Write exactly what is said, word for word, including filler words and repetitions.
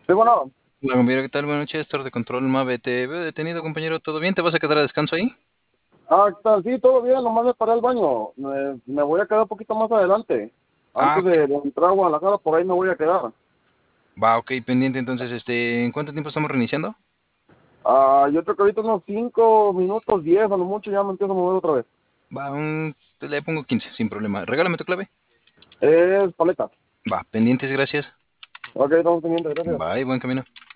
Sí, bueno, Hola, compañero, ¿qué tal? Buenas noches, Star de Control Mave. Te veo detenido, compañero. ¿Todo bien? ¿Te vas a quedar a descanso ahí? ah, ¿qué tal? Sí, todo bien, nomás me paré al baño. Me, me voy a quedar un poquito más adelante. Ah, Antes ok. de, de entrar a Guadalajara, por ahí me voy a quedar. Va, ok, pendiente. Entonces, este, ¿en cuánto tiempo estamos reiniciando? Ah, yo creo que ahorita unos cinco minutos, diez a lo mucho, ya me empiezo a mover otra vez. Va, un, le pongo quince, sin problema. Regálame tu clave. Es paleta. Va, pendientes, gracias. Ok, estamos pendientes, gracias. Bye, buen camino.